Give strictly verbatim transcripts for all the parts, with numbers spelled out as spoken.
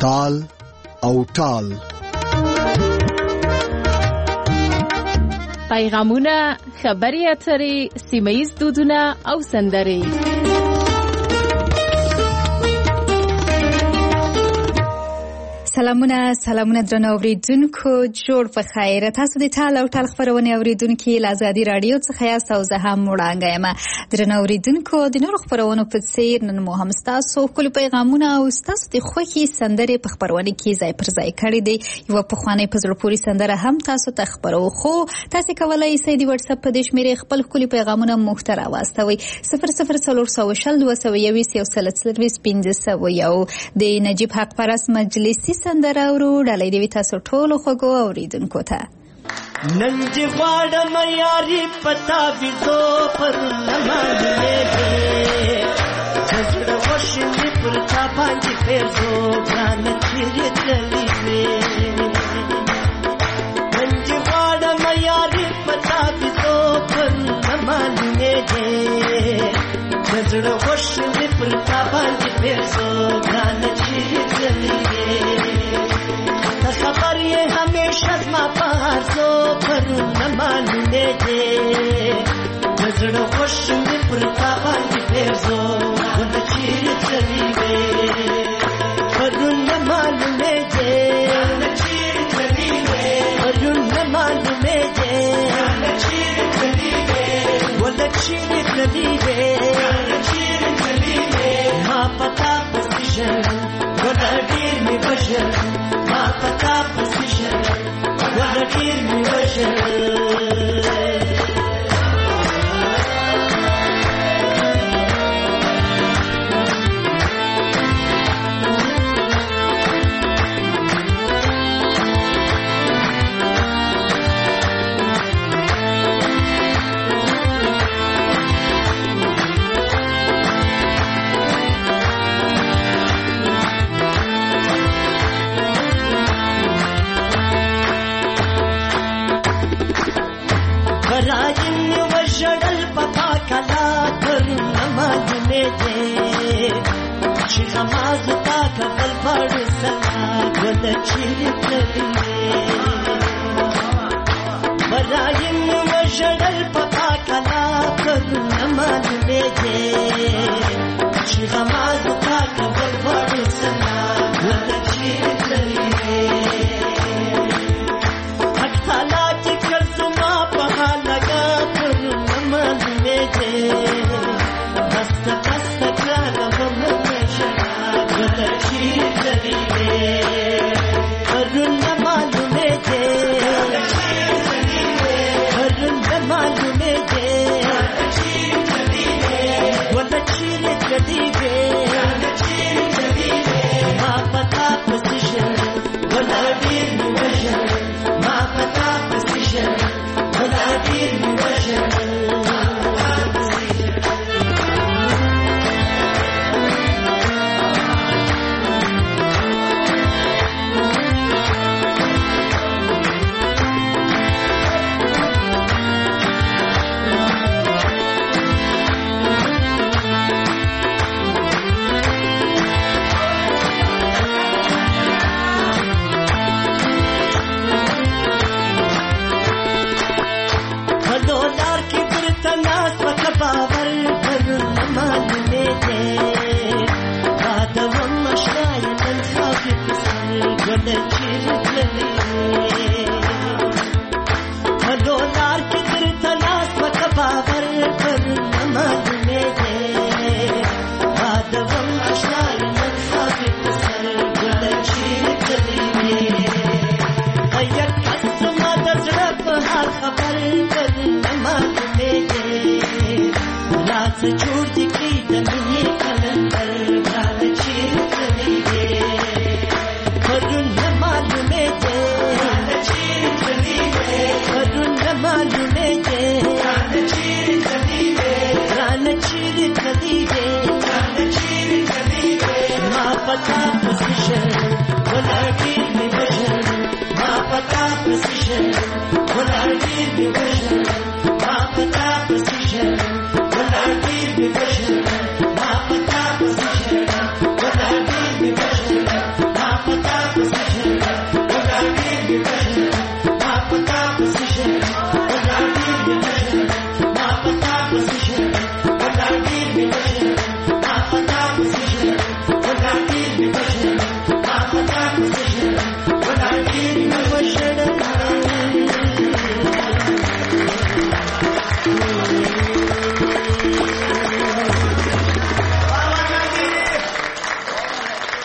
تال او ټال. پیغامونه، خبري اترې، سیمه‌ییز دودونه او سندرې. سلامونه سلامونه درنو اوریدونکو، جوړ په خیر. تاسو د ټال او ټال خبرونه اوریدونکو له آزادي رادیو څخه یاست او زه هم وړاندې یم. درنو اوریدونکو، د نورو خبرونو په څیر نن مو هم تاسو خپل پیغامونه او تاسو د خوښي سندرې په خبرونه کې ځای پر ځای کړی دی. یو په خوانې په زړه پورې سندره هم تاسو ته خبرو، خو تاسو کولای شئ د واتس اپ په دې شمیرې خپل خپل پیغامونه مختره واستوي. صفر صفر څلور سوه شل دوه سوه یویشت یو سل څلوېښت پنځه سوه یو. د نجیب حق پرست مجلسي سندره ورو ډالۍ دی تاسو ټولو خوږو اوریدونکو ته. نن دې غواړم یاري پتا ویزو پر لمانځلې زړه وشمې پر تا باندې پېزو ګران چیرې تللې نن دې غواړم یاري پتا ویزو پر لمانځلې زړه وشمې پر تا باندې پېزو ګران چیرې تللې خبر یہ ہمیشہ ما پارزو پر نہ ماننے دے نظر خوش میں پرتا باندھ پیرزو خود چیر چلی گے پر نہ ماننے دے چیر چلی گے پر نہ ماننے دے چیر چلی گے خود چیر چلی گے چیر چلی گے ماں پتا پوزیشن خود دیر میں بشر ما پتا پوزیشن ولا دیر می بشر نماز تا کبل پڑھ سلا گل چیر کری برایم وشدل پتا کلا کر نماز لے دے نماز تا کبل پڑھ سلا گل چیر کری حق تعالی کی کرزما پہا لگا کر نماز لے دے دست دست کر Papa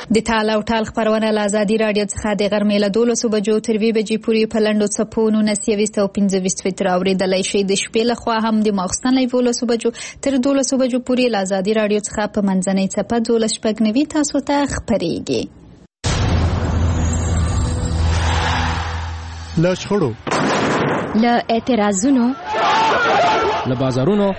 د تال او ټال خبرونه له ازادي راډیو څخه د غرمې له دولسو بجو تر دوه بجې پورې په لنډو څپو نولس یویشت او پنځه ویشت متره اورېدلی شئ. د شپې لخوا هم د ماخوستن له یولسو بجو تر دولسو بجو پورې له ازادي راډیو څخه په منځنۍ څپه دولس شپږ نوي تاسو ته خپرېږي. له شخړو، له اعتراضونو، له بازارونو،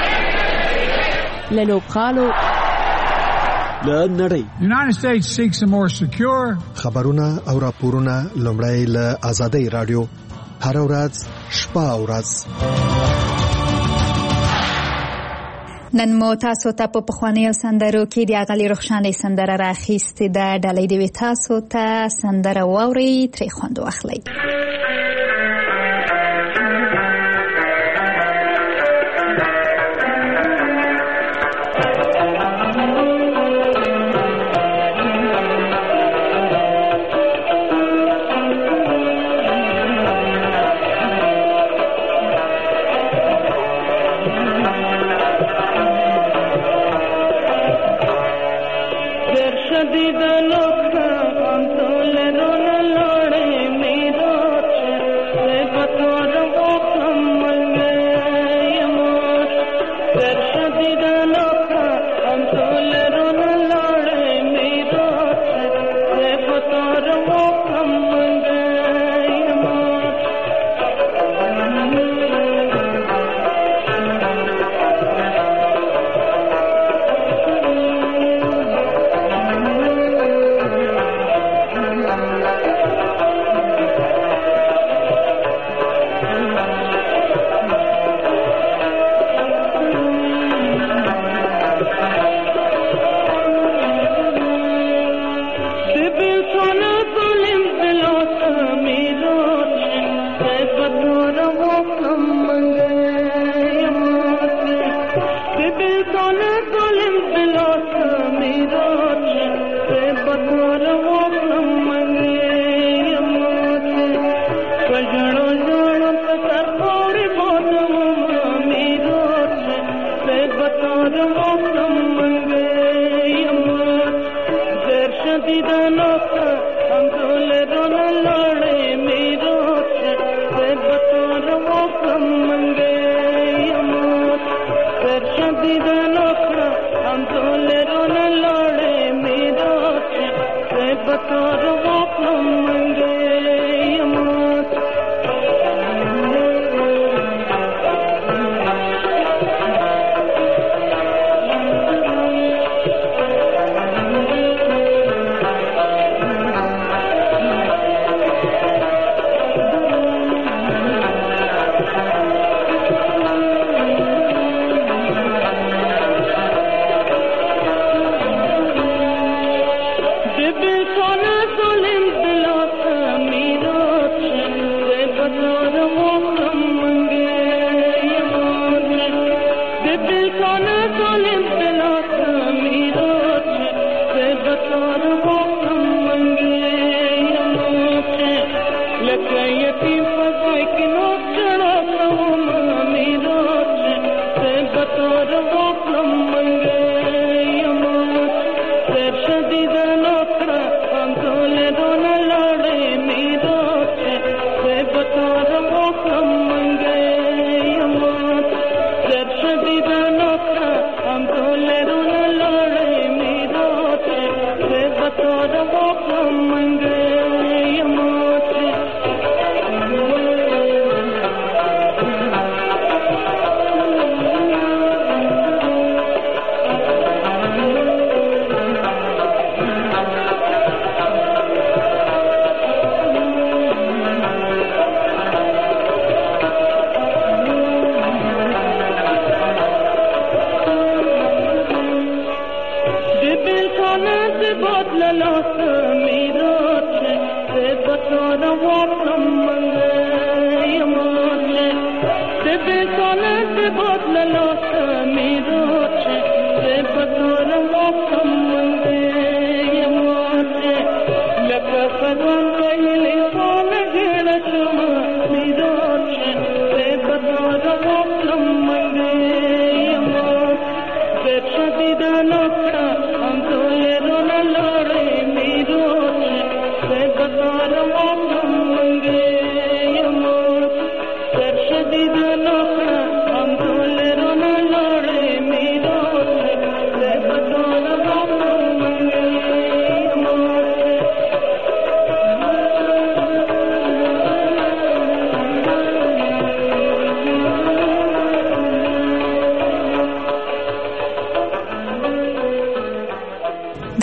له لوبغالو، له نړۍ. The United States seeks a more secure. خبرونه او راپورونه لومړی له ازادي راډیو هر ورځ شپه او ورځ. نن مو تاسو ته په پخوانیو سندرو کې د اغلې رخشانې سندره راخیستې ده. ډالۍ دې وي تاسو ته سندره واورئ، ترې خوند واخلئ. I'm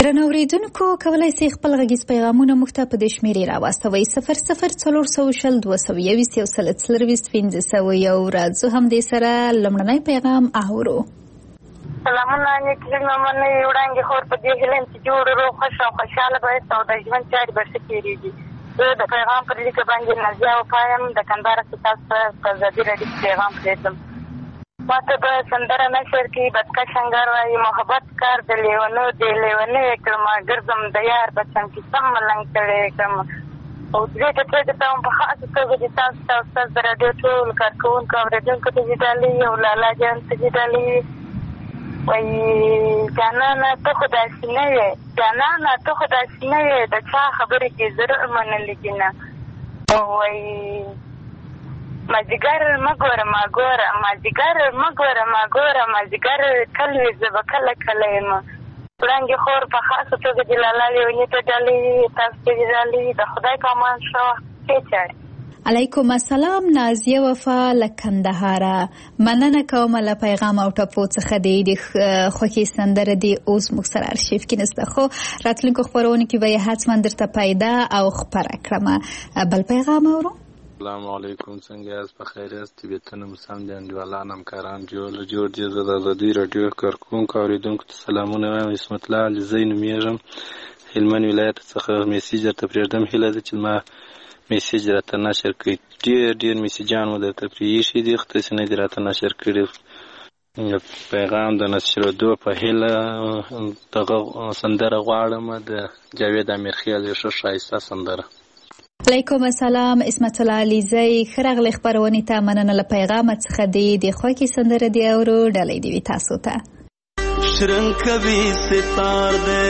درنو اوریدونکو کولای شئ خپل غږیز پیغامونه موږ ته په دې شمیرې راواستوئ صفر صفر څلور سوه شل دوه سوه یویشت یو سل څلرویشت پنځه سوه یو. راځو همدې سره لومړنی پیغام اورو. سلامونه نیکي مېرمنې وړانګې خور په دې هیله یم چې جوړ روغ خوښ او خوشحاله به یاست او د ژوند چارې به ښه تېرېږي. زه د پیغام پر لیکه باندې نازیه وفا یم د کندهار څخه تاسو ته په ازادي راډیو کې پیغام پرېږدم. ما ته به سندره نشر کې بدکش انګار وایي محبت کار د لیونو د لیونۍ کړمه ګرځم د یار بچم کې سم ملنګ کړی کړم. او دې ته پرېږده ته هم په خاصه توګه چې تاسو ته او ستاسو د راډیو ټول کارکوونکو اورېدونکو ته دې ډالۍ او لالا جان ته دې ډالۍ وایي جانانه ته خو داسې نه یې جانانه ته خو داسې نه یې د چا خبرې کې زړه منلې دي نه. او وایي مازدیګر مه ګوره ما ګوره مازدیګر مه ګوره ما ګوره مازدیګر کل وي زه به کله کله یم. وړانګې خور په خاصه توګه د لالا لیوني ته ډالۍ تاسو ته دې ډالۍ د خدای په امان ښه وخت کېچړ. علیکم السلام نازیه وفا له کندهاره. مننه کوم له پیغام او ټپو څخه دی د خوښې سندره دی اوس موږ سره ارشیف کې نسته خو راتلونکو خپرونو کې به یې حتما درته پیدا او خپره کړم. بل پیغام اورو. السلام علیکم څنګه یاست په خیر یاست طبیعتونه مو سم دي انډیوالان همکاران جوړ جوړ دي. زه د ازادي راډیو کارکوونکو اورېدونکو ته سلامونه وایم. عصمت الله علیزی نومیږم هلمند ولایت څخه میسیج درته پرېږدم. هیله ده چې ما میسیج راته نشر کړي. ډېر ډېر میسیجان مو درته پرې ایښي دي خو تاسې نه دي راته نشر کړي. پیغام د نشرېدو په هیله دغه سندره غواړم د جاوید امیرخیل یو ښه ښایسته سندره. علیکم السلام عصمت الله علیزی ښه راغلی خپرونې ته. مننه له پیغامه څخه دی د خوښې سندره دی اورو ډالۍ دې وي تاسو ته. شرنګ کوي ستار دې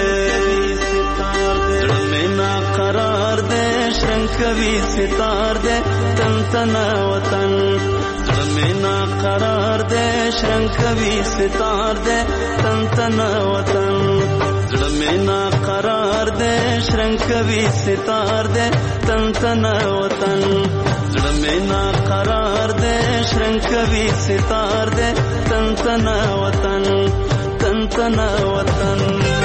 زړه مې ناقرار دې شرنګ کوي ستار دې تن تنا وطن زړه مې ناقرار دې شرنګ کوي ستار دې تن تنا وطن زړه مې ناقرار دې شرنګ کوي ستار دې تن تنا وطن زړه مې ناقرار دې شرنګ کوي ستار دې تن تنا وطن تن تنا وطن.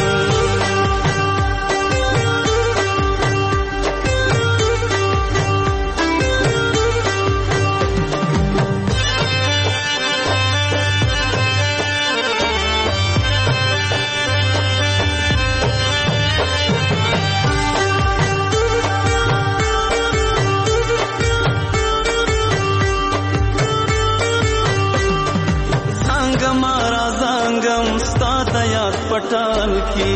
پټال کې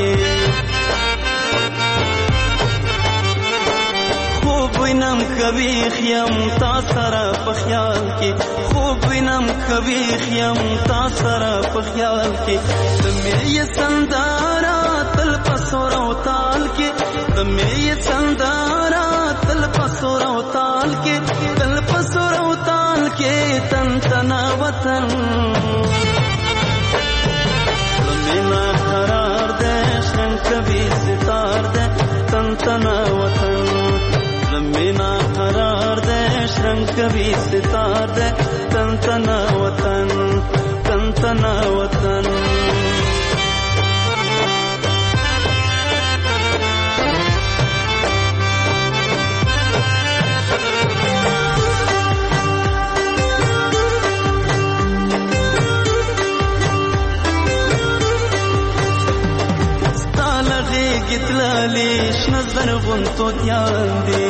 خوب وینم کوي خیم تا سره په خیال کې خوب وینم کوي خیم تا سره په خیال کې د مې سندارا تل پسور او تال کې د مې سندارا تل پسور او تال کې تل پسور او تال کې تن تنا وطن مینا قرار دے شرنگ کبھی ستار دے تن تنا وطن مینا قرار دے شرنگ کبھی ستار دے تن تنا وطن تن تنا وطن. گتلالی شنظر غنتو دیان دی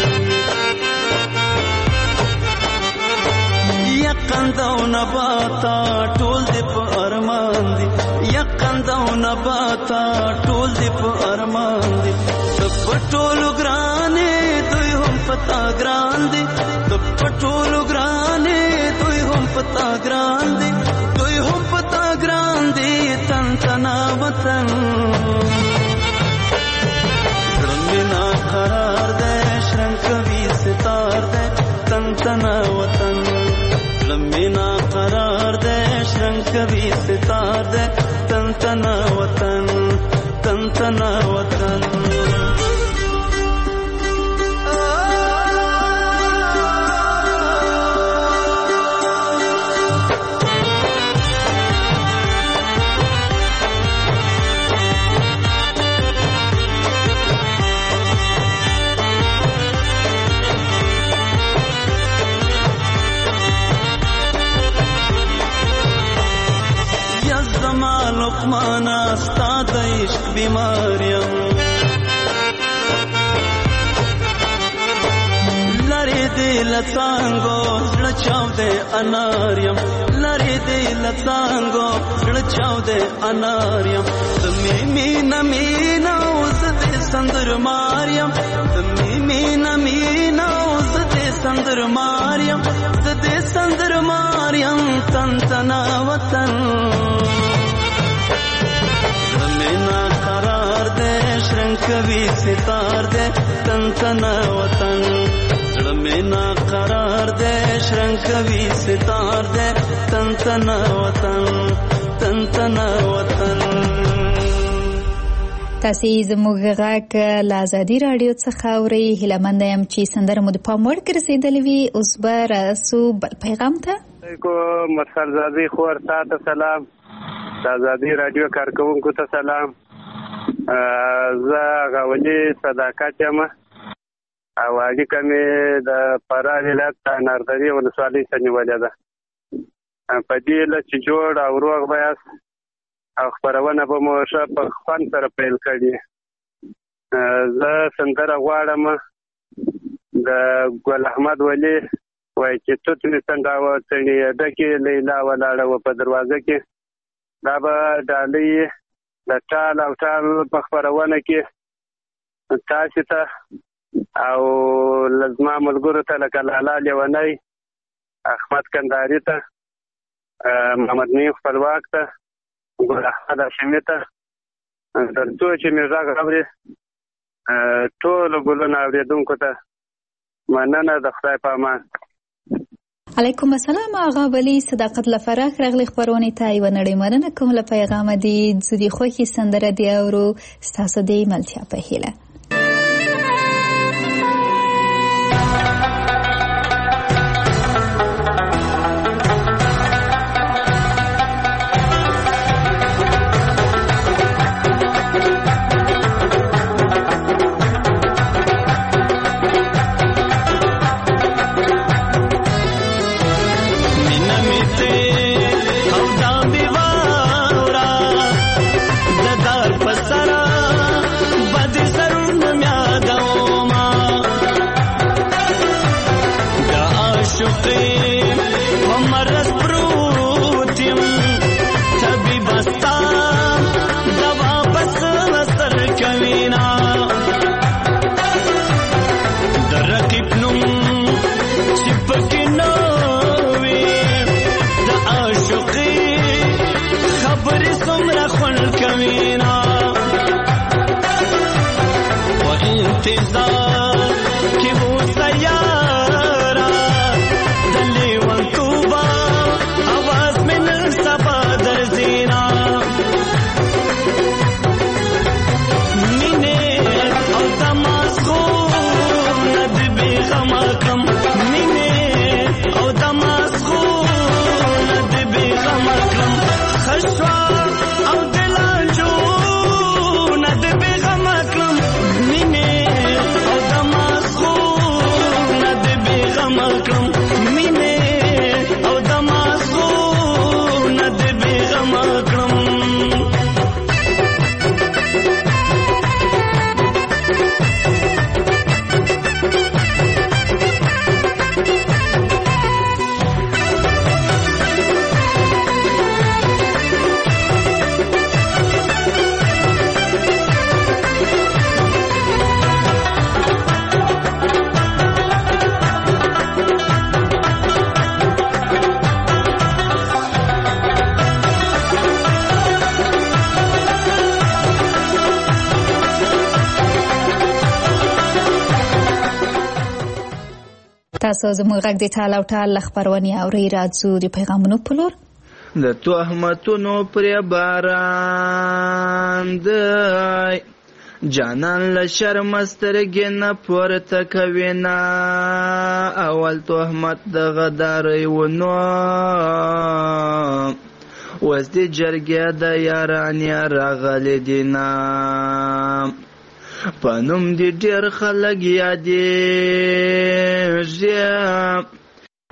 یقندو نباتا ټول دی په ارمان دی یقندو نباتا ټول دی په ارمان دی تب ټولو ګرانې دوی هم پتا ګران دی تب ټولو ګرانې دوی هم پتا ګران دی دوی هم پتا ګران دی تن تنا وطن مینا قرار دے شرنگ کوي ستار دے تن تنا وطن مینا قرار دے شرنگ کوي ستار دے تن تنا وطن تن تنا وطن. زما لقمانا ستا د عشق بیمار یم لری دی لڅانګو زړه چاودې انار یم لری دی لڅانګو زړه چاودې انار یم د مینا مینا اوس دې سندر ماریم د مینا مینا اوس دې سندر ماریم د دې سندر ماریم تن تنا وطن مینا قرار دې شرنګ کوي ستار دې تن تنا وطن مینا قرار دے شرنگ کوي ستار دے تن تنا وطن تن تنا وطن تاسې زموږ غږ له ازادي راډیو څخه اورئ. هیله منده یم چې سندره مو د پام وړ ګرځېدلې وي. اوس به راسو بل پیغام ته. علیکم مسخرزادي خور ته سلام، د ازادي راډیو کارکوونکو ته سلام. زه غولي صداقت یم او اړیکه مې د فراه ولایت اناردري ولسوالۍ څخه نیولې ده. په دې هیله چې جوړ او روغ به یاست او خپرونه به مو ښه په خوند سره پیل کړي. زه سندره غواړم د ګل احمد ولي وایي چې توت مې څنګه وتړي ډکې لیلا ولاړه وه په دروازه کې. دا به ډالۍ د ټال او ټال په خپرونه کې تاسې ته او لزما ملګرو ته لکه لالا لیونی، احمد کندهاري ته، محمد نعیم خپلواک ته، ګل احمد هاشمي ته، تر څو چې مې غږ اوري ټولو ګلونو اورېدونکو ته مننه. د خدای په امان. علیکم السلام آغا ولی صداقت لفراق رغلی خبرونی تا ایو نړۍ مننه کوم له پیغام دی زودی خوښي سندره دی اورو ستاسو دی ملتیا په هیله. تاسو زموږ غږ د ټال او ټال خبرونه اورئ. راځو د پیغامونو په لور. د تهمتونو پر باران دی جانان له شرم سترګې نه پورته کوي نه اول تهمت د غدارۍ ونو اوس د جرګې د یارانې راغلي دي نه په نوم دې ډېر خلک یادېږي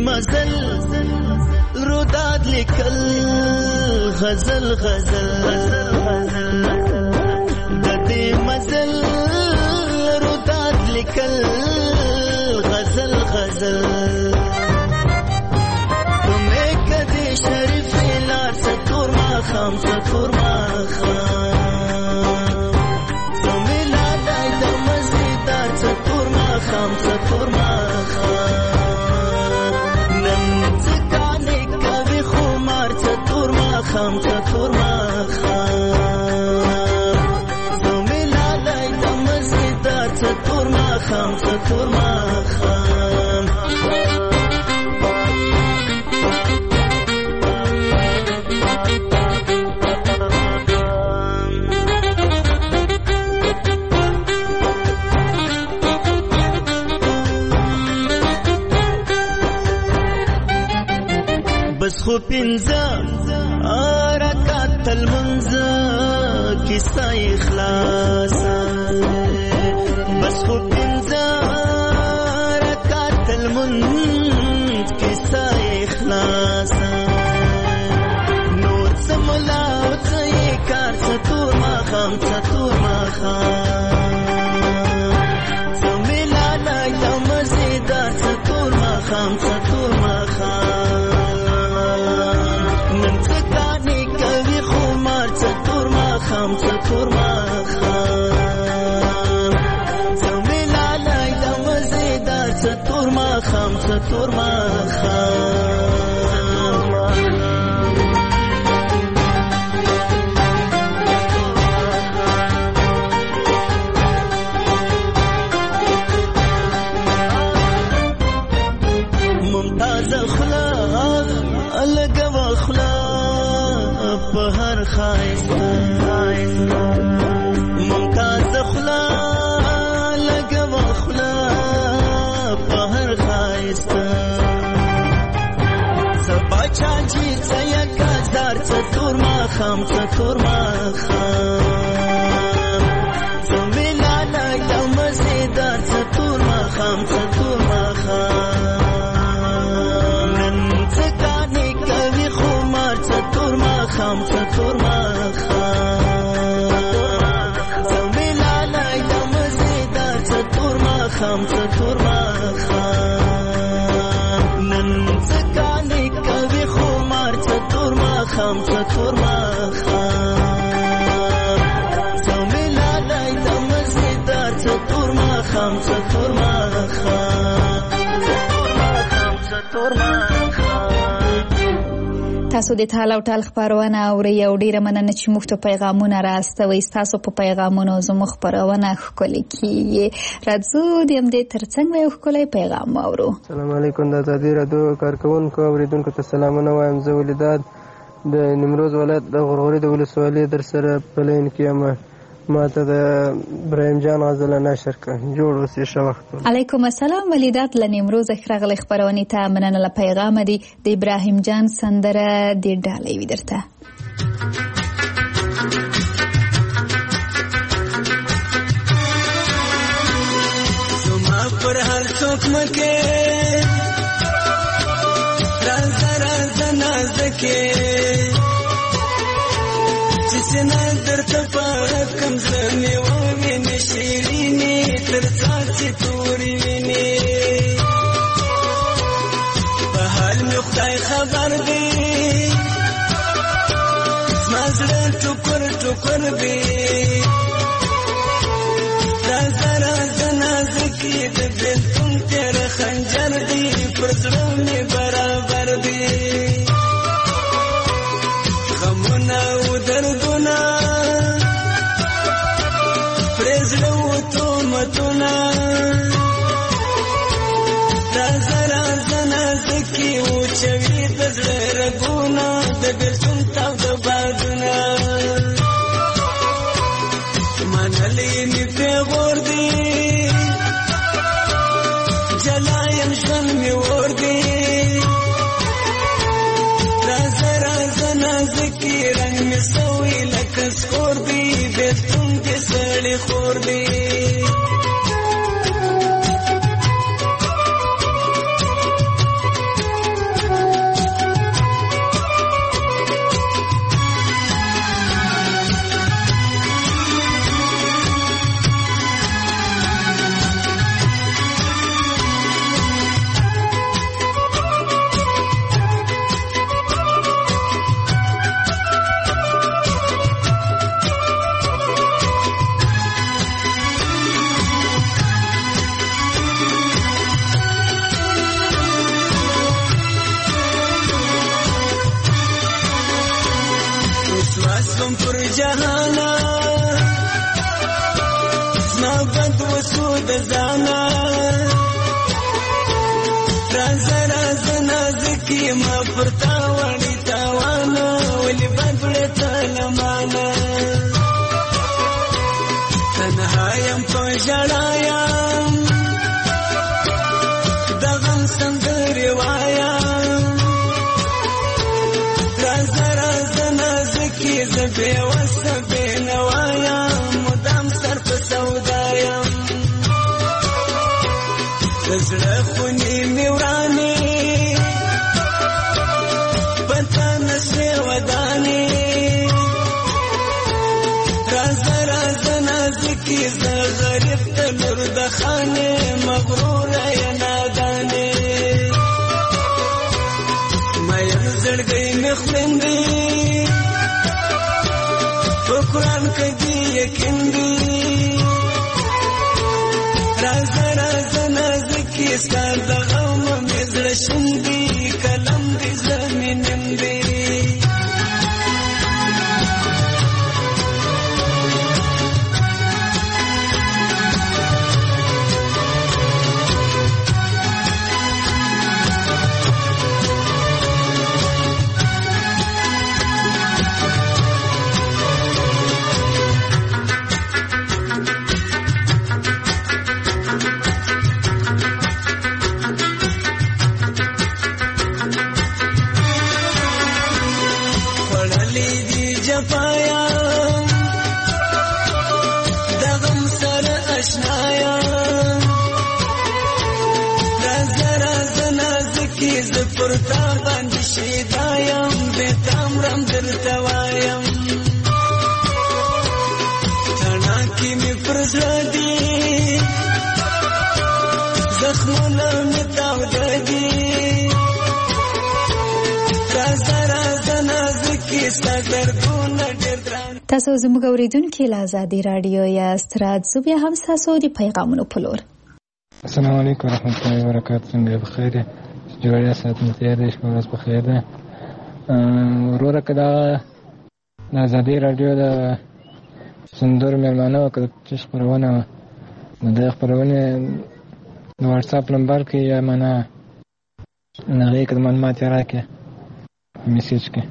مزل روداد لیکل غزل غزل د دې مزل روداد لیکل غزل غزل تمه کدي شریف لار ستور ما خام ستور ما خام تمه لا دای د مزیدار ستور ما خام ستور ما خام ستور ما خام زمي لالای د مزیدار ستور ما خام ستور ما خام بس خو پنځه رکعت المنزه کیسه اخلاص بس خو پنځه رکعت المنز کیسه اخلاص نور سملا او څه کار ستور ما خام ستور ما خام سملا لا یم مزیدار ستور ما خام ستور ما خام خام ستور ما خام زمي لالای د مزیدار ستور ما خام ستور ما خام ممتاز اخلاق الګو اخلاق په هر خایسته ممتاز اخلاق لګو اخلاق په هر خایسته سبا چاچی څیا کازار ستور ما خام ستور ما خام زمي لالای د مزیدار ستور ما خام ستور ما خام نن څکانې کوي خمار ستور ما خام ستور ما خام ستور ما خام نن څکانې کوي خمار ستور ما خام ستور ما خام زمي لالای د مزیدار ستور ما خام ستور ما خام ستور ما تاسو د ټال او ټال خبرونه اورئ او ډیره مننه چې موږ ته پیغامونه راستوي تاسو په پیغامونو زموږ خبرونه ښکلي کیږي راځو د همدې ترڅنګ یو ښکلی پیغام واورو. السلام علیکم د ازادي راډیو کارکونکو اوریدونکو ته سلامونه وایم. زه ولیداد د نیمروز ولایت د غرغوري د ولسوالۍ در سره په لین کې یم. ما ته د ابراهیم جان غزل نشر کړ جوړ اوسې ښه وخت. علیکم السلام ولیدات له نیمروز ښاغلي خبرونې ته مننه له پیغام دی د ابراهیم جان سندره د ډالۍ وي درته. زما پر هر څوک مکه راز راز نازکه سنا درته پاره کم زمي و ویني شیرینی تر څاڅي توري ویني په حال مې خدای خبر دی زړه ټوکر ټوکر دی راز راز نازکي د بلتون تیر خنجر دی پر زړه مې برابر دی غمونه و دردونه پرزړه و تومتونه راز راز نازکي وچوي د زړه رګونه د بلتون تاو د بادونه منلې مې پیغور دی جلایم ژوند مې ور دی راز راز نازکي رنگ مې سوي لکه سکور دی بلتون دې سړی خور دی واسم پر جهانا زما بد وسود زانا رازا رازا نازکی ما پر تاوانی تاوانا ولی بدل تلمانا تنهایم په ژړایم د غم سندرې وایم رازه رازه نازکې زه بېوسه بېنوا یم مدام سر په سودا یم د زړه خونې مې ورانې په تا نسوې ودانې رازه رازه نازکې زه غریب ته لور د خانې مغروره یې نادانې مین زړګی مې خویندې په قرآن کې دې یقین دي رازه رازه نازکې ستا د غم مې زړه شین دي قلم دې زمینم دي پر تا باندې شیدایم بیتام رم درته وایم تڼاکې مې پر زړه دي زخمونه مې تاوده دي رازه رازه نازکې ستا دردونه ډېر ګران. تاسو زموږ اورېدونکي له ازادي راډیو یاست. راځو بیا هم ستاسو د پیغامونو په لور. السلام علیکم ورحمت الله وبرکاتو. څنګه بخیر یې؟ جوړیا ساتنه تیار دی. شپه ورځ بخیر ده. وروره که دا د ازادي راډیو د سندرو مېلمانه وه که چې خپرونه وه نو د خپرونې د واټساپ نمبر کې یا معنا هغې کې د معلومات یې راکړې په میسیج کې.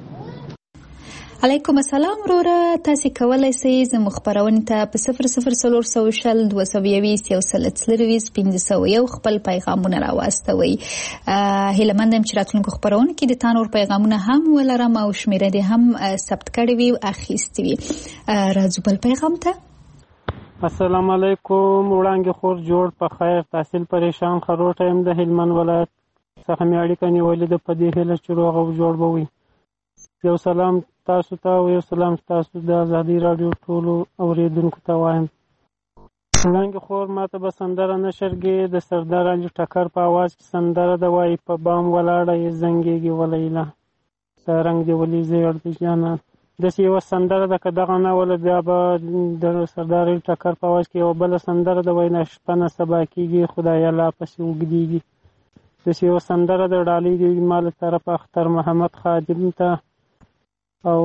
علیکم السلام وروره، تاسې کولی سئ زموږ خپرونې ته په صفر صفر څلور سوه شل دوه سوه یویشت یو سل څلرویشت پنځه سوه یو خپل پیغامونه راواستوئ. هیله مند یم چې راتلونکو خپرونو کې د تا نور پیغامونه هم ولرم او شمېره دې هم ثبت کړې وي او اخیستې وي. راځو بل پیغام ته. السلام علیکم. وړانګې خور جوړ په خیر، تحصیل پریشان خروټه یم د هلمند ولایت څخه مې اړیکه نیولې ده په دې هیله چې روغ او جوړ به وي. یو سلام تاسو ته او یو سلام تاسو د ازادي راډیو ټولو اوریدونکو ته وایم. وړانګې خور ماته به سندره نشرګې د سردار علي ټکر په اواز کې سندره ده وایي په بام ولاړه یې زنګېږي ولیله د رنګ دې ولي زیړ د جانان. داسې یوه سندره ده که دغه نه وله بیا به د سردار علي ټکر په اواز کې یوه بله سندره ده وایي نه شپه نه سبا کېږي خدایه لا پسې اوږدېږي. داسې یوه سندره د ډالۍ دې ما له طرفه اختر محمد خادم ته او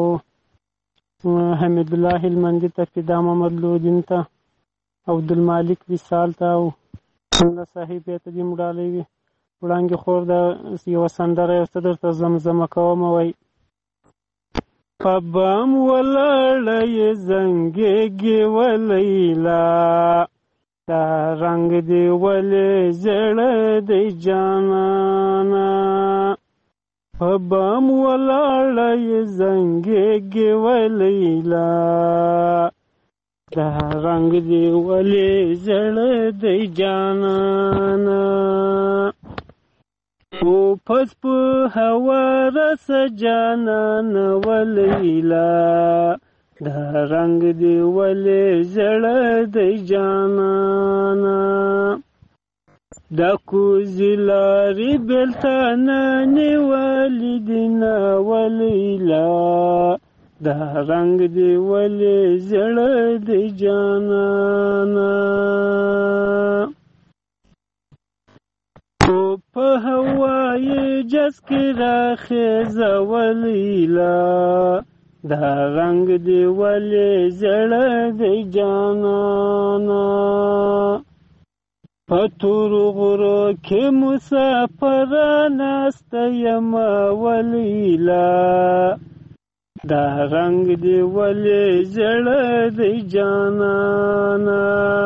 حمید الله هلمندي ته، فدا محمد لودین ته، عبدالمالک وصال ته او الله صاحب ته دې مډالۍ وي. وړانګې خور د یوه سندره یو څه درته زمزمه کوم وایي په بام ولاړه یې زنګېږي ولیلا دا رنګ دې ولې زړه دی جانانه په بام ولاړه یې زنګېږي ولیلا دا رنګ دې ولې زړه دی جانانه او پس په هوا رس جانانه ولیلا دا رنګ دې ولې زړه دی جانانه دا کوزی لارې بېلتانه نیولې دینه ولیلا دا رنګ دې ولې زړه دی جانانه او په هوایې جز کې راخیزه ولیلا دا رنگ دی ولې زړه دی جانانا په تورو غرو کې مسافر ناسته یم ولیلا دا رنگ دی ولې زړه دی جانانا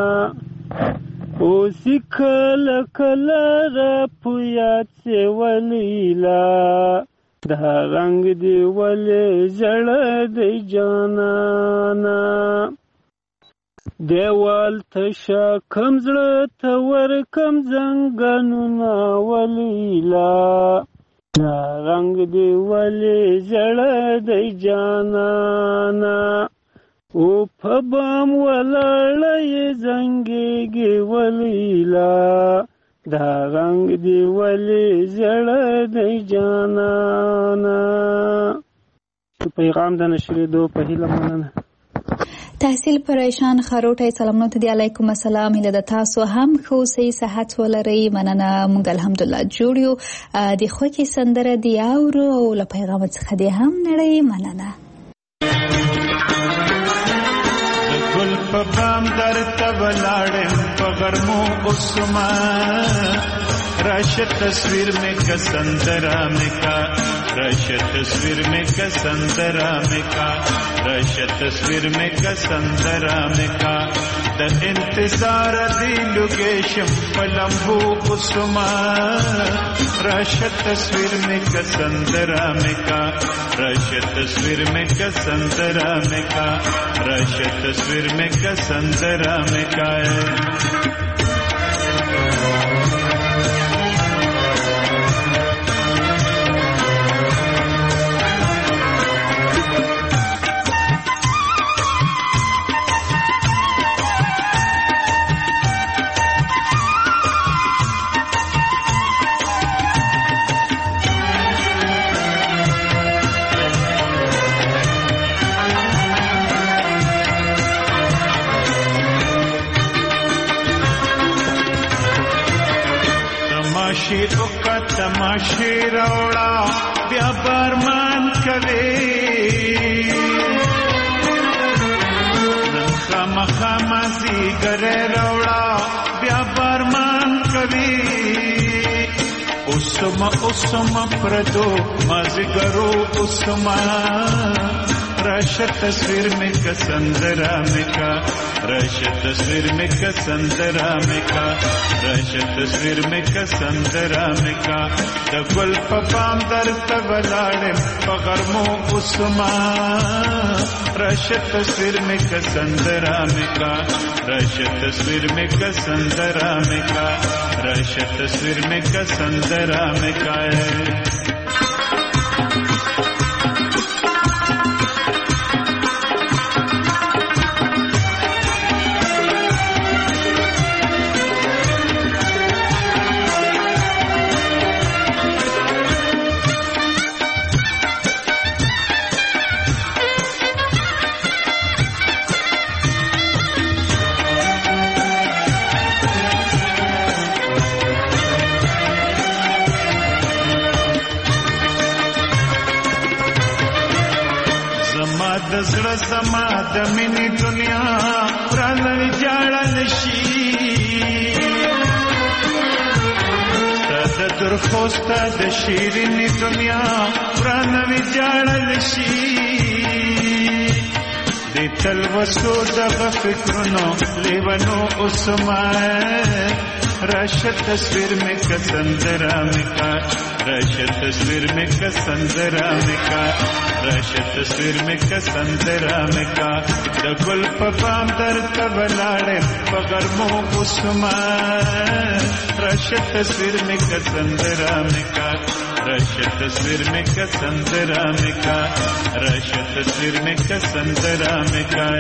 اوسی کله کله را په یاد سي ولیلا دا رنگ دی ولې زړه دی جانانا دیوال تشا کم زړه ته ورکم زنګنونه ولیلا دا رنگ دی ولې زړه دی جانانا او په بام ولاړې زنګېږي ولیلا دا رنگ دی ولې زړه دی جانانا. پیغام د نشریدو په هیله مننه. تحصیل پریشان خروټی سلامونه ته دی. علیکم السلام. هیله د تاسو هم خو صحیح صحت ولرئ. مننه. موږ الحمدلله جوړ یو. د خوږې سندره دی اورو او له پیغام څخه دی هم نړۍ مننه. ګل په بام درته ولاړم په غرمو اوسما راشه تصویر میں کا سندرا میں کا راشه تصویر میں کا سندرا میں کا راشه تصویر میں کا سندرا میں کا د انتظار دی لوکیشن پلمبو اوسما راشه تصویر میں کا سندرا میں کا راشه تصویر میں کا سندرا میں کا راشه تصویر میں کا سندرا میں کا تماشی روڑا بیا بارمان کوي نخا مخا مازی گره روڑا بیا بارمان کوي اسما اسما پردو مازی گرو اسما راشه تصویر میں کا سندرا میں کا راشه تصویر میں کا سندرا میں کا راشه تصویر میں کا سندرا میں کا د ګل په بام درته ولاړم په غرمو اوسما راشه تصویر میں کا سندرا میں کا راشه تصویر میں کا سندرا میں کا راشه تصویر میں کا سندرا میں کا زړه زما د مینې دنیا پرانوي جاړل شي ستاد درخوسته د شیرینې دنیا پرانوي جاړل شي د تلوسو دغه فکرونو لیونو اوسما راشه تصویر میں کا سندرا میں کا راشه تصویر میں کا سندرا میں کا راشه تصویر میں کا سندرا میں کا د ګل په بام درته ولاړم په غرمو اوسما راشه تصویر میں کا سندرا میں کا راشه تصویر میں کا سندرا میں کا راشه تصویر میں کا سندرا میں کا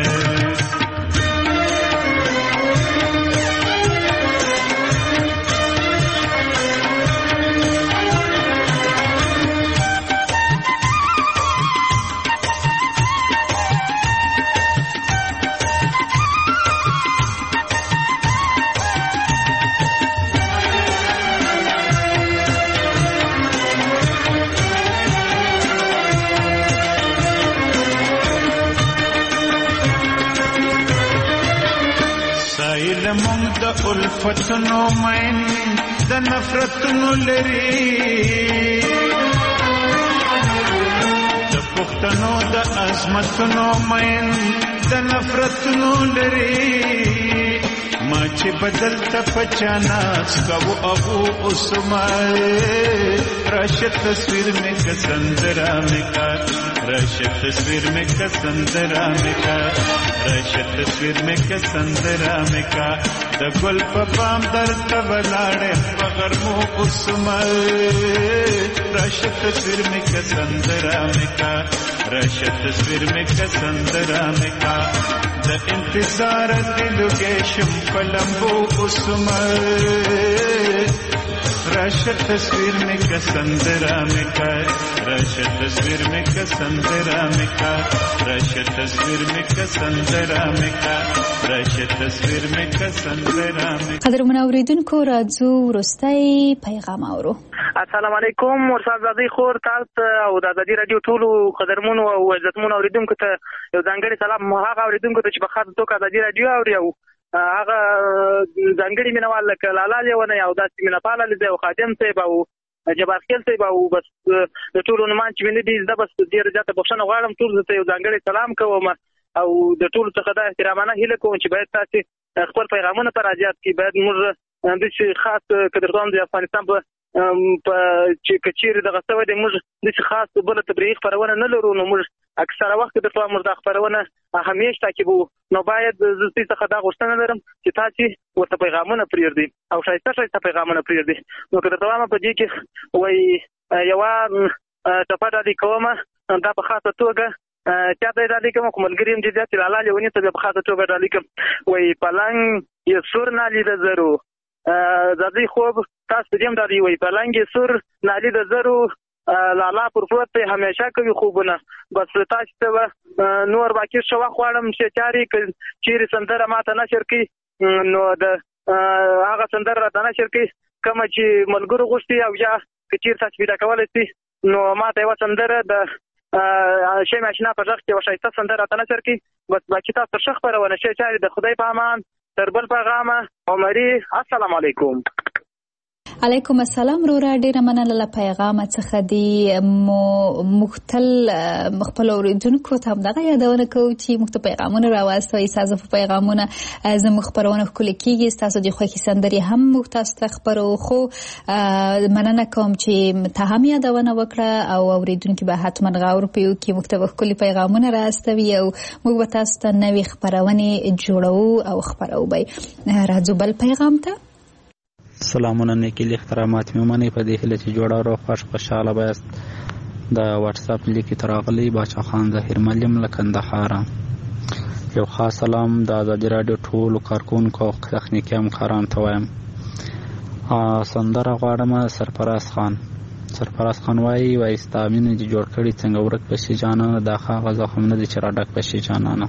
زمونږ د الفتونو مین د نفرتونو لري د پښتنو د عظمتونو مین د نفرتونو لري ما چې بدل ته پچاناس کاو ابو عثمان راشد تصویر میں کسندرا میں کا راشد تصویر میں کسندرا میں کا راشد تصویر میں کسندرا میں کا د ګل په پام در تبلاړې مگر مو عثمان راشد تصویر میں کسندرا میں کا راشد تصویر میں کسندرا میں کا د انتظار دلګې شم پلمبو عثمان راشد تصویر میں کسندرا میں کا راشد تصویر میں کسندرا میں کا راشد تصویر میں کسندرا میں کا راشد تصویر میں کسندرا میں قدرمن اوریدونکو راځو وروستی پیغام اورو. السلام علیکم ورسال زادی خور تاسو او د ازادي رادیو ټولو قدرمنو او عزتمنو اوریدونکو ته یو ځانګړی سلام. هغه اوریدونکو ته چې په خاطر توګه ازادي رادیو اوري او هغه ځانګړي مینوال لکه لالا لیونه او داسې مینهپاله لیدي او خادم صاحب او جبار خیل صاحب او بس د ټولو نومان چې مینه دي زه بس ډېره زیاته بخښنه غواړم. ټول ته یو ځانګړی سلام کوم او د ټولو څخه دا احترامانه هیله کوم چې باید تاسو خپل پیغامونه په راجات کې باید موږ د خاص قدرتمن د افغانستان په په چې کچېرې دغه سوی دی موږ داسې خاص بله تبلیغي خپرونه نه لرو نو موږ اکثره وخت درته موږ دا خپرونه همیش تعقیبو نو باید زه دې څخه دا غوښتنه لرم چې تاسې ورته پیغامونه پرېږدئ او ښایسته ښایسته پیغامونه پرېږدئ. نو که درته وایم په دې کې وایي یوه ټپه ډالۍ کومه دا په خاصه توګه چا ته یې ډالۍ کوم خو ملګري یم چې زیات چې لالا لیوني ته بیا په خاصه توګه ډالۍ کوم. وایي پلنګ یې سور نالي د زرو زادی خوب تاسو دې هم ډالۍ وایي پلنګ یې سور نالي د زرو لالا پر پروت دی همیشه کوي خوبونه بس تاسو ته نور باقي شو غواړم چې چاري چیرې سندره ماته نشر کړي نو د هغه سندره راته نشر کړي کومه چې ملګرو غوښتي او یا که چیرې تاسو پیدا کولی شئ نو ماته یوه سندره د شی ماشنا په غږ کې یوه ښایسته سندره راته نشر کړي بس باقي تاسو ښه خپرونه شئ چارې د خدای په امان تر بل پیغامه عمري السلام علیکم. علیکم السلام رورا ډیره مننه له پیغام څخه دی مو مختل خپل اوریدونکو ته هم دغه یادونه کوو چې موږ ته پیغامونه راواستوئ ستاسو په پیغامونه زموږ خپرونه ښکلې کیږي ستاسو د خوښې سندرې هم موږ تاسو ته خپرو خو مننه کوم چې ته هم یادونه وکړه او اوریدونکي به حتما غور پیو کې موږ ته ښکلي پیغامونه راستوي او موږ به تاسو ته نوې خپرونې جوړو او خپرو به راځو بل پیغام ته. سلامونه نیکی احترامات مې ومنئ په دې هیله چې جوړه رو خوش خوشحاله بایست. د واتس اپ لیکې ته راغلی باچا خان ظهیر ملیم له کندهاره. یو خاص سلام د ازادي راډیو ټولو کارکوونکو او تخنیکي همکارانو ته وایم. سندره غواړم سرفراز خان سرفراز خان وایي وایي ستا مینې چې جوړ کړي څنګه ورک به شي جانانه دا هغه زخم نه دی چې راډک به شي جانانه.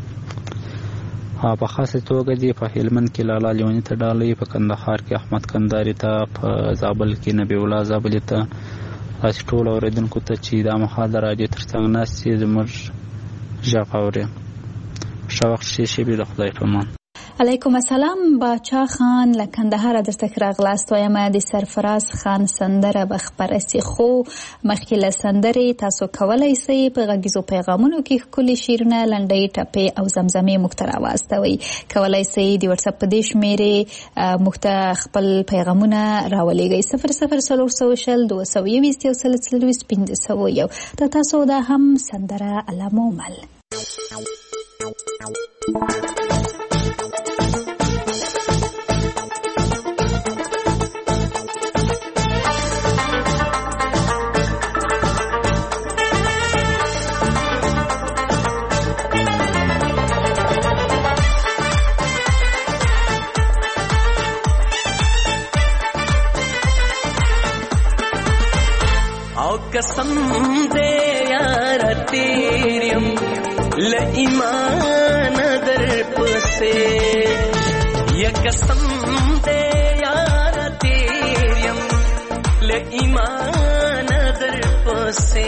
په خاصه توګه دی په هلمند کې لالا لیونی ته ډالۍ په کندهار کې احمد کندهاري ته په زابل کې نبی الله زابلي ته تاسو ټول اوریدونکو ته چې دا مهال د راډیو ترڅنګ ناست یې زموږ غږ اورئ. ښه وخت ښې شېبې د خدای په امان. علیکم السلام باچا خان له کندهاره درته ښه راغلاست وایم د سرفراز خان سندره به خپره سي خو مخکې له سندرې تاسو کولی سئ په غږیزو پیغامونو کې ښکلي شعرونه لنډۍ ټپې او زمزمې موږ ته راواستوئ. کولی سئ د وټساپ په دې شمېرې موږ ته خپل پیغامونه راولېږئ صفر صفر څلور سوه شل دوه سوه یویشت یو سل څلوېښت پنځه سوه یو ته تاسو دا هم سندره علمومل. कसम दे यार तेरियम ल ईमान दर पसे या कसम दे यार तेरियम ल ईमान दर पसे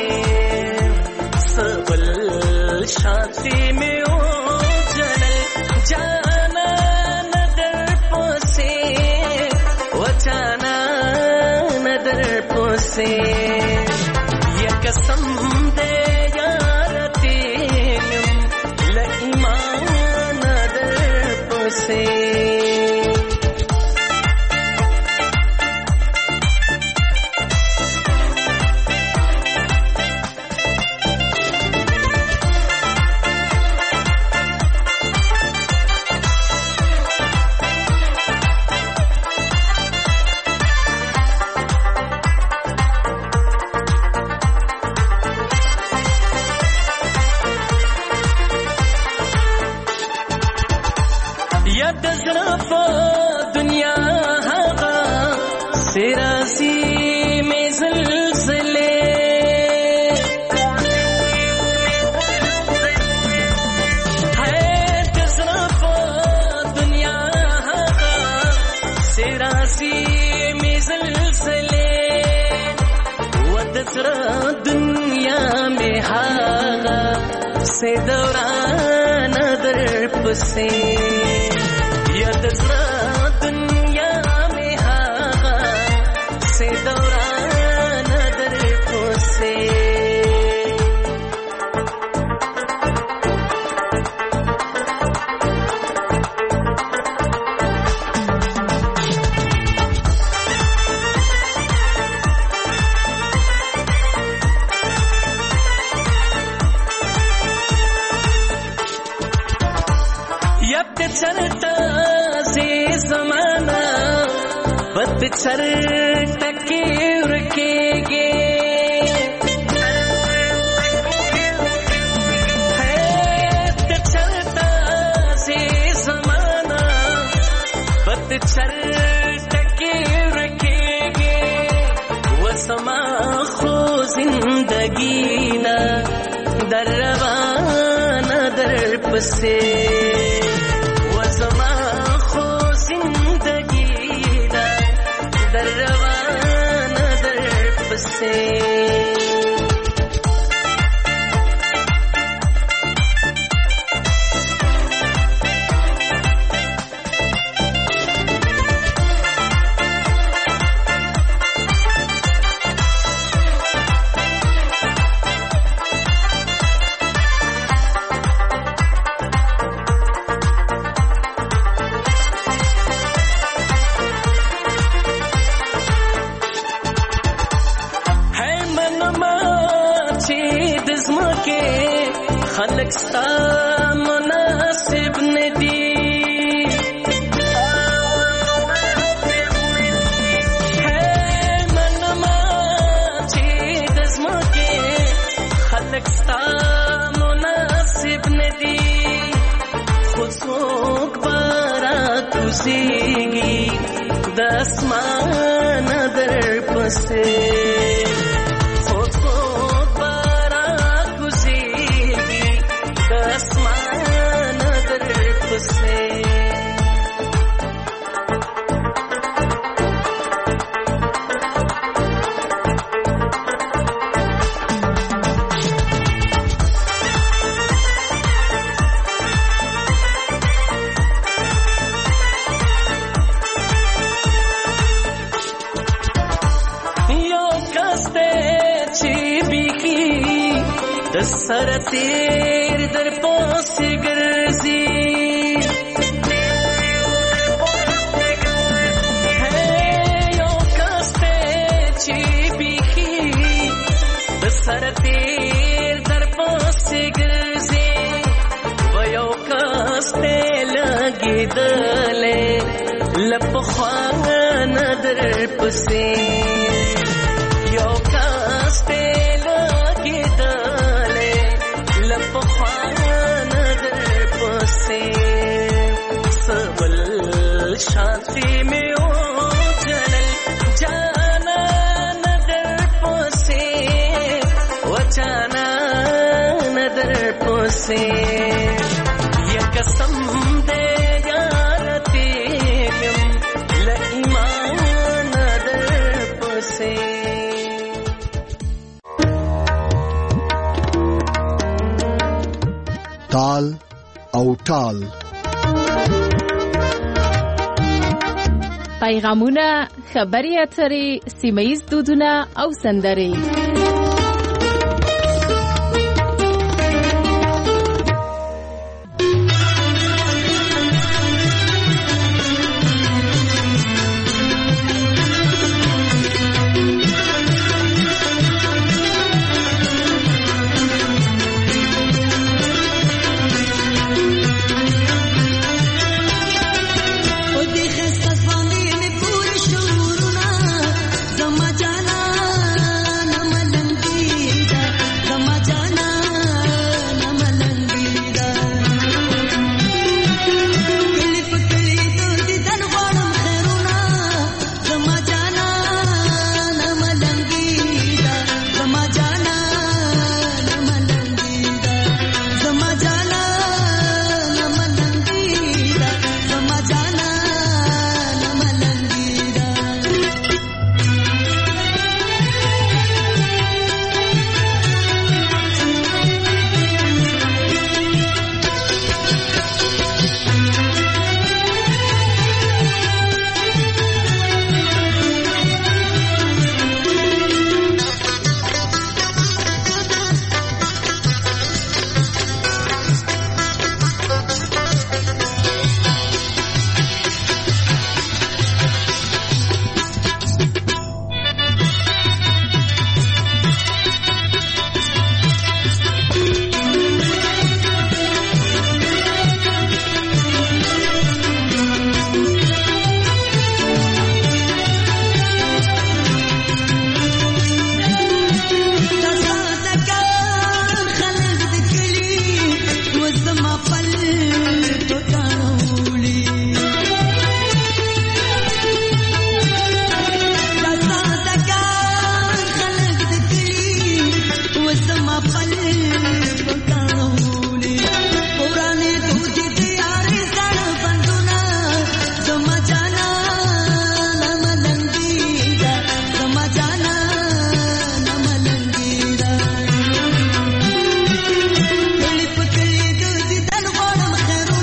सबल शादी में ओ जल जाना नदर پسې یا قسم دې یار تیم له ایمان در پسې से दौरान दर पसे या दसरा दुनिया में हागा से दौरान दर पसे चलता से जमाना पतझर टके रुकेगे है चलता से जमाना पतझर टके रुकेगे वो समा खो जिंदगी ना दर रवाना दर पसे मुनासिब ने दी है मनमा दसमा के खलकस्ता मुनासिब ने दी खुशोक बारा खुशीगी दसमान दर पसे सर तेर दर पोस गर्जी है यो कस्ते चीबी की सर तेर दर पोस गर्जी वयो कस्ते लगी दले लपखान दर पसे यो कस्ते लगी दले सबल शांति में ओ जलल जाना नदर पोसे वचाना नदर पोसे ये कसम दे यार तेम ल ईमान नदर पोसे ताल او ټال پیغامونه، خبري اترې، سیمه ییز دودونه او سندرې. Khairu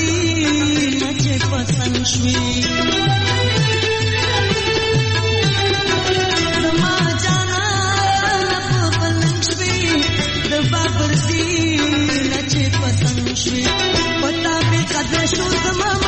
زینه چې پسند شوي زما جانانه په پلنګ شوي د بابر زینه چې پسند شوي پتا به قدر شو زما